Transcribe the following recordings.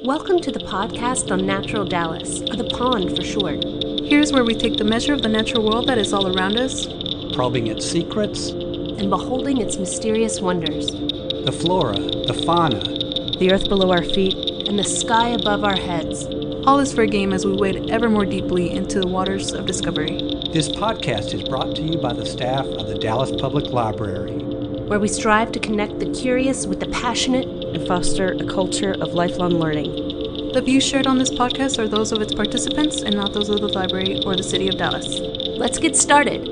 Welcome to the podcast on Natural Dallas, or the Pond for short. Here's where we take the measure of the natural world that is all around us, probing its secrets, and beholding its mysterious wonders. The flora, the fauna, the earth below our feet, and the sky above our heads. All is for a game as we wade ever more deeply into the waters of discovery. This podcast is brought to you by the staff of the Dallas Public Library, where we strive to connect the curious with the passionate and foster a culture of lifelong learning. The views shared on this podcast are those of its participants and not those of the library or the city of Dallas. Let's get started.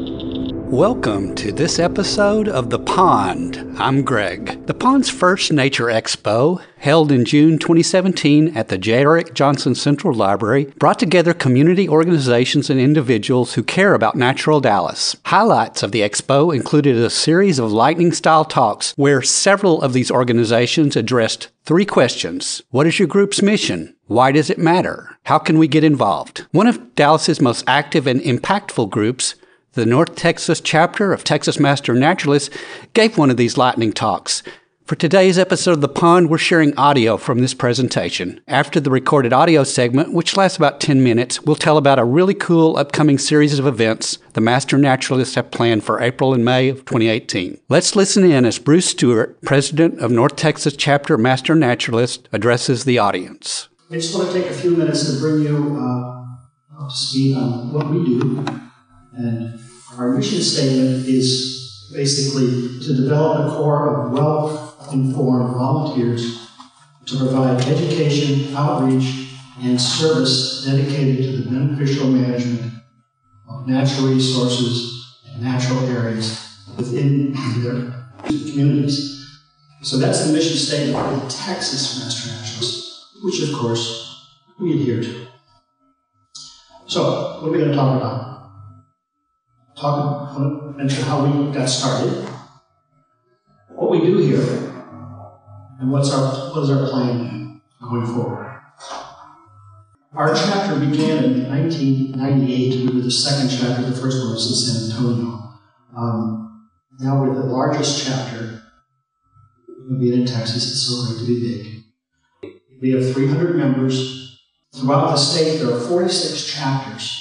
Welcome to this episode of The Pond. I'm Greg. The Pond's first Nature Expo, held in June 2017 at the J. Eric Johnson Central Library, brought together community organizations and individuals who care about natural Dallas. Highlights of the expo included a series of lightning-style talks where several of these organizations addressed three questions. What is your group's mission? Why does it matter? How can we get involved? One of Dallas's most active and impactful groups, the North Texas chapter of Texas Master Naturalists, gave one of these lightning talks. For today's episode of The Pond, we're sharing audio from this presentation. After the recorded audio segment, which lasts about 10 minutes, we'll tell about a really cool upcoming series of events the Master Naturalists have planned for April and May of 2018. Let's listen in as Bruce Stewart, president of North Texas chapter Master Naturalist, addresses the audience. I just want to take a few minutes to bring you up to speed on what we do. And our mission statement is basically to develop a core of well-informed volunteers to provide education, outreach, and service dedicated to the beneficial management of natural resources and natural areas within their communities. So that's the mission statement of the Texas Master Naturalists, which of course we adhere to. So, what are we going to talk about? Mention how we got started, what we do here, and what is our plan going forward. Our chapter began in 1998. We were the second chapter. The first one was in San Antonio. Now we're the largest chapter in Texas. It's so great to be big. We have 300 members. Throughout the state, there are 46 chapters.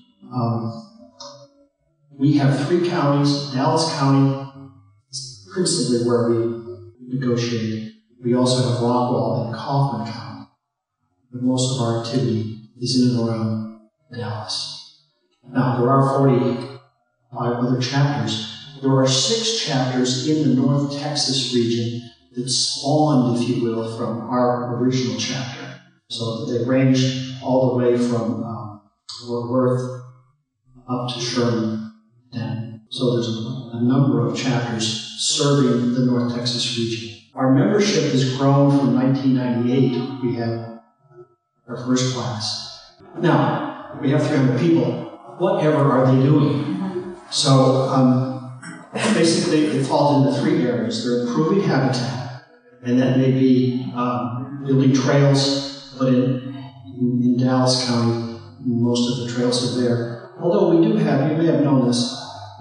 We have 3 counties. Dallas County is principally where we negotiate. We also have Rockwall and Kaufman County. But most of our activity is in and around Dallas. Now, there are 45 other chapters. There are 6 chapters in the North Texas region that spawned, if you will, from our original chapter. So they range all the way from Fort Worth up to Sherman. And so there's a number of chapters serving the North Texas region. Our membership has grown from 1998. We had our first class. Now, we have 300 people. Whatever are they doing? So basically it falls into 3 areas. They're improving habitat, and that may be building trails, but in Dallas County, most of the trails are there. Although we do have, you may have known this,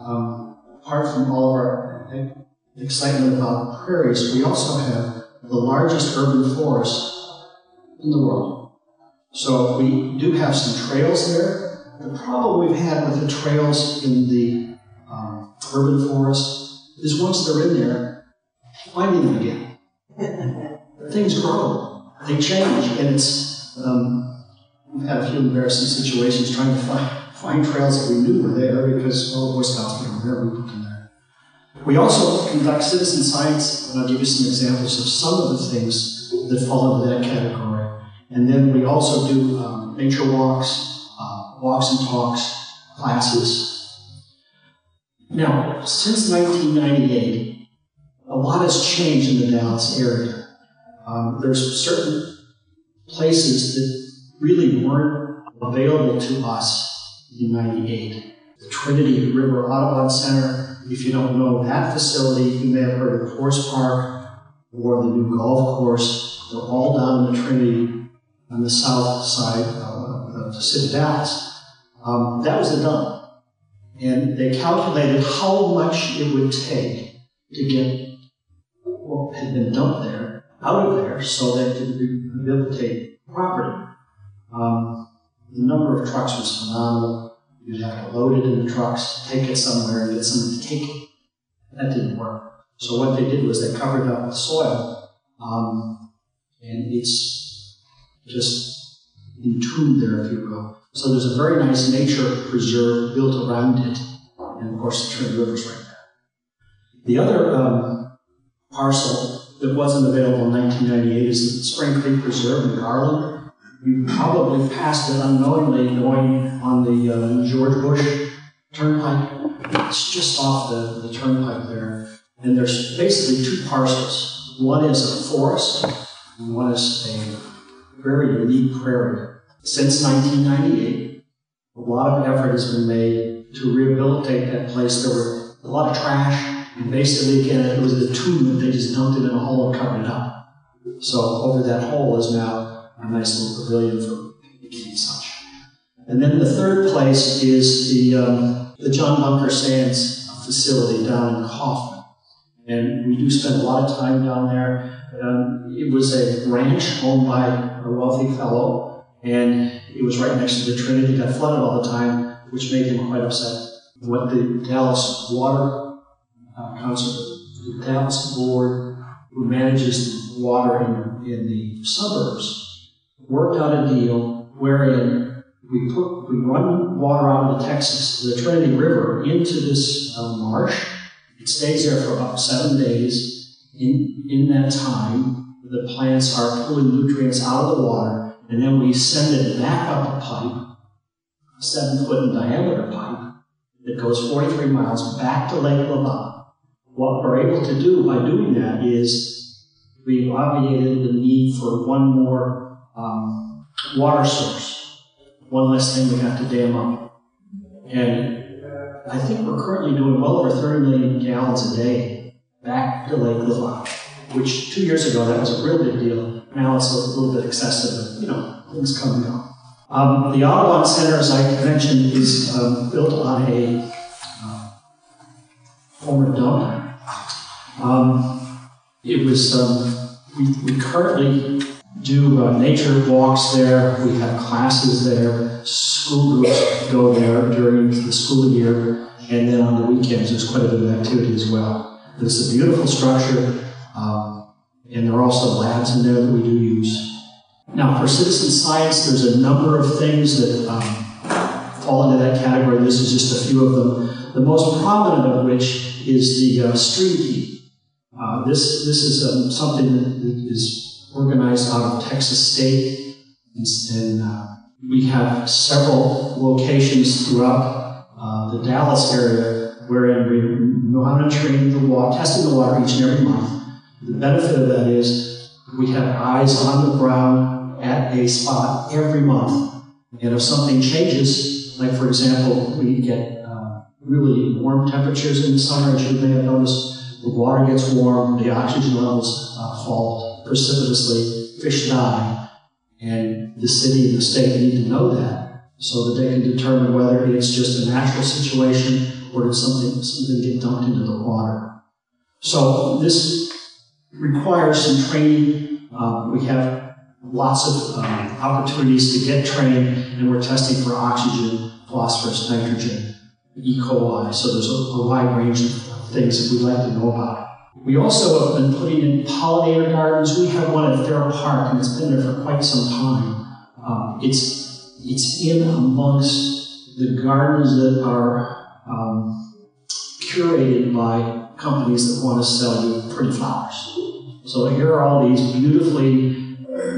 apart from all of our excitement about prairies, we also have the largest urban forest in the world. So we do have some trails there. The problem we've had with the trails in the urban forest is once they're in there, finding them again. Things grow, they change, and it's we've had a few embarrassing situations trying to find trails that we knew were there because, Boy Scouts were there, we put them there. We also conduct citizen science, and I'll give you some examples of some of the things that fall into that category. And then we also do nature walks, walks and talks, classes. Now, since 1998, a lot has changed in the Dallas area. There's certain places that really weren't available to us in 98. The Trinity River Audubon Center, if you don't know that facility, you may have heard of Forest Park or the new golf course. They're all down in the Trinity on the south side of the city of Dallas. That was a dump. And they calculated how much it would take to get what had been dumped there out of there so they could rehabilitate property. The number of trucks was phenomenal. You'd have to load it in the trucks, take it somewhere, and get someone to take it. That didn't work. So what they did was they covered it up with soil, and it's just entombed there, if you will. So there's a very nice nature preserve built around it, and of course the Trinity River's right there. The other parcel that wasn't available in 1998 is the Spring Creek Preserve in Garland. You probably passed it unknowingly going on the George Bush Turnpike. It's just off the turnpike there. And there's basically two parcels. One is a forest, and one is a very unique prairie. Since 1998, a lot of effort has been made to rehabilitate that place. There were a lot of trash, and basically, again, it was a tomb that they just dumped it in a hole and covered it up. So over that hole is now a nice little pavilion for picnic and such. And then the third place is the John Bunker Sands facility down in Kaufman. And we do spend a lot of time down there. It was a ranch owned by a wealthy fellow, and it was right next to the Trinity. It got flooded all the time, which made him quite upset. What the Dallas Water the Dallas Board, who manages the water in the suburbs, worked out a deal wherein we run water out of the Trinity River into this marsh. It stays there for about 7 days. In that time, the plants are pulling nutrients out of the water, and then we send it back up a pipe, a 7-foot in diameter pipe, that goes 43 miles back to Lake Lavelle. What we're able to do by doing that is we obviated the need for one more water source, one less thing we have to dam up. And I think we're currently doing well over 30 million gallons a day back to Lake Lavelle, which 2 years ago, that was a real big deal. Now it's a little bit excessive, but things come and go. The Audubon Center, as I mentioned, is built on a former dump. It was, we currently do nature walks there. We have classes there. School groups go there during the school year, and then on the weekends there's quite a bit of activity as well. But it's a beautiful structure, and there are also labs in there that we do use. Now, for citizen science, there's a number of things that fall into that category. This is just a few of them. The most prominent of which is the stream heat. This is something that is organized out of Texas State, and we have several locations throughout the Dallas area wherein we're monitoring the water, testing the water each and every month. The benefit of that is we have eyes on the ground at a spot every month, and if something changes, like for example, we get really warm temperatures in the summer, as you may have noticed, the water gets warm, the oxygen levels fall precipitously, fish die, and the city and the state need to know that so that they can determine whether it's just a natural situation or did something get dumped into the water. So this requires some training. We have lots of opportunities to get trained, and we're testing for oxygen, phosphorus, nitrogen, E. coli, so there's a wide range of things that we'd like to know about. We also have been putting in pollinator gardens. We have one at Fair Park, and it's been there for quite some time. It's in amongst the gardens that are curated by companies that want to sell you pretty flowers. So here are all these beautifully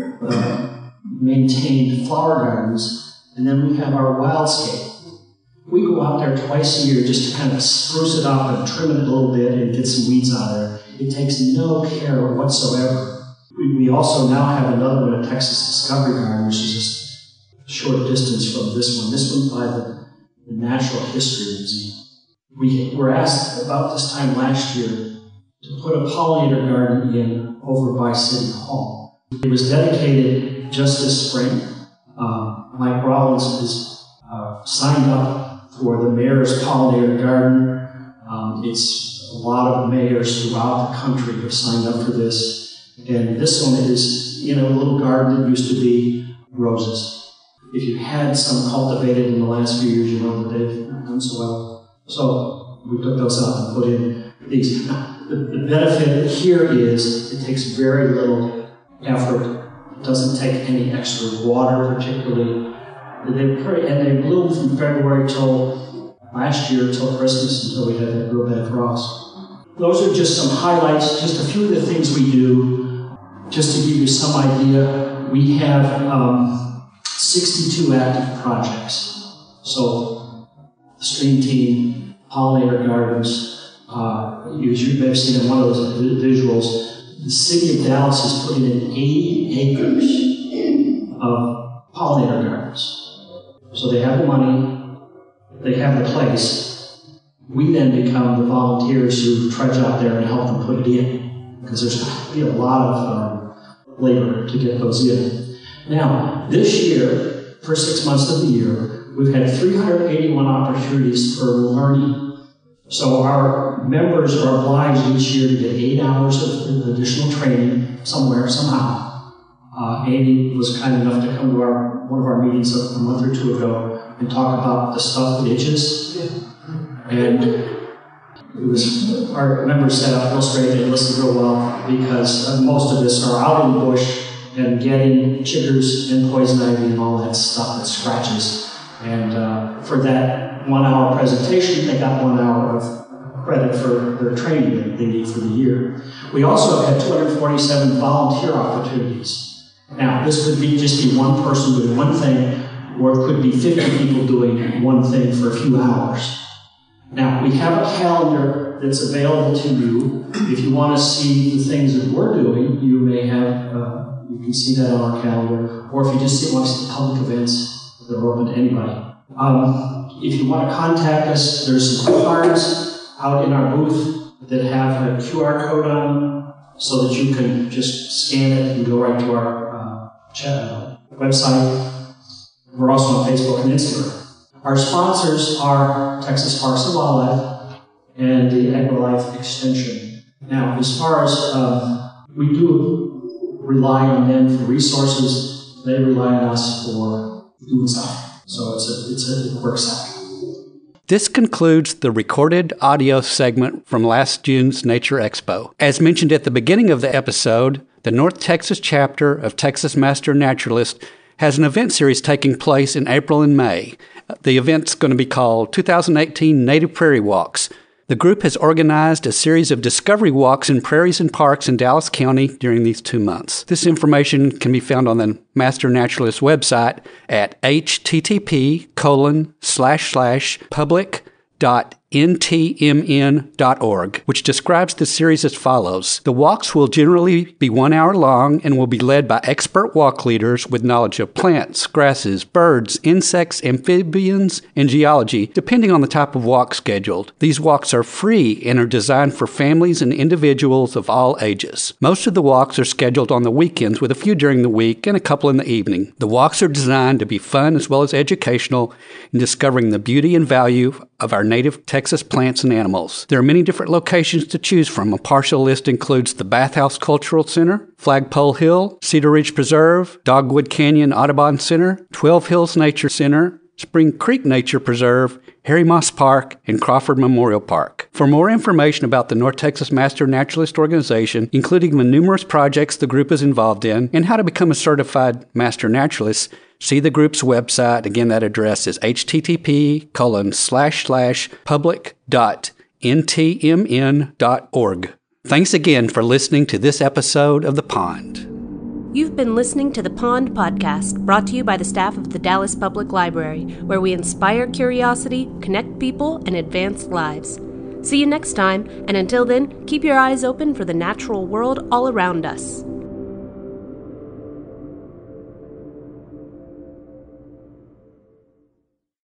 maintained flower gardens, and then we have our wildscape. We go out there twice a year just to kind of spruce it up and trim it a little bit and get some weeds out of there. It takes no care whatsoever. We also now have another one at Texas Discovery Garden, which is just a short distance from this one. This one's by the Natural History Museum. We were asked about this time last year to put a pollinator garden in over by City Hall. It was dedicated just this spring. Mike Rollins is signed up for the Mayor's Pollinator Garden. It's a lot of mayors throughout the country have signed up for this, And this one is in a little garden that used to be roses. If you had some cultivated in the last few years, you know that they've done so well. So we took those out and put in these. The benefit here is it takes very little effort. It doesn't take any extra water particularly. And they bloom from February till last year, till Christmas, until we had that real bad frost. Those are just some highlights, just a few of the things we do. Just to give you some idea, we have 62 active projects. So, the stream team, pollinator gardens, you may have seen in one of those visuals, the city of Dallas is putting in 80 acres of pollinator gardens. So they have the money, they have the place. We then become the volunteers who trudge out there and help them put it in, because there's going to be a lot of labor to get those in. Now, this year, for 6 months of the year, we've had 381 opportunities for learning. So our members are obliged each year to get 8 hours of additional training somewhere, somehow. Amy was kind enough to come to one of our meetings a month or two ago and talk about the stuff that itches. And it was, our members sat up real straight and listened real well, because most of us are out in the bush and getting chiggers and poison ivy and all that stuff that scratches. And for that 1 hour presentation, they got 1 hour of credit for their training that they need for the year. We also have had 247 volunteer opportunities. Now, this could just be one person doing one thing, or it could be 50 people doing one thing for a few hours. Now, we have a calendar that's available to you. If you want to see the things that we're doing, you may have, you can see that on our calendar. Or if you just want to see public events that are open to anybody. If you want to contact us, there's some cards out in our booth that have a QR code on them, so that you can just scan it and go right to our website. We're also on Facebook and Instagram. Our sponsors are Texas Parks and Wildlife and the AgriLife Extension. Now, as far as we do rely on them for resources, they rely on us for doing stuff. So it works out. This concludes the recorded audio segment from last June's Nature Expo. As mentioned at the beginning of the episode, the North Texas chapter of Texas Master Naturalist has an event series taking place in April and May. The event's going to be called 2018 Native Prairie Walks. The group has organized a series of discovery walks in prairies and parks in Dallas County during these 2 months. This information can be found on the Master Naturalist website at http://public.ntmn.org, which describes the series as follows. The walks will generally be 1 hour long and will be led by expert walk leaders with knowledge of plants, grasses, birds, insects, amphibians, and geology, depending on the type of walk scheduled. These walks are free and are designed for families and individuals of all ages. Most of the walks are scheduled on the weekends, with a few during the week and a couple in the evening. The walks are designed to be fun as well as educational in discovering the beauty and value of our native Texas plants and animals. There are many different locations to choose from. A partial list includes the Bathhouse Cultural Center, Flagpole Hill, Cedar Ridge Preserve, Dogwood Canyon Audubon Center, 12 Hills Nature Center, Spring Creek Nature Preserve, Harry Moss Park, and Crawford Memorial Park. For more information about the North Texas Master Naturalist Organization, including the numerous projects the group is involved in, and how to become a certified Master Naturalist, see the group's website. Again, that address is http://public.ntmn.org. Thanks again for listening to this episode of The Pond. You've been listening to The Pond Podcast, brought to you by the staff of the Dallas Public Library, where we inspire curiosity, connect people, and advance lives. See you next time, and until then, keep your eyes open for the natural world all around us.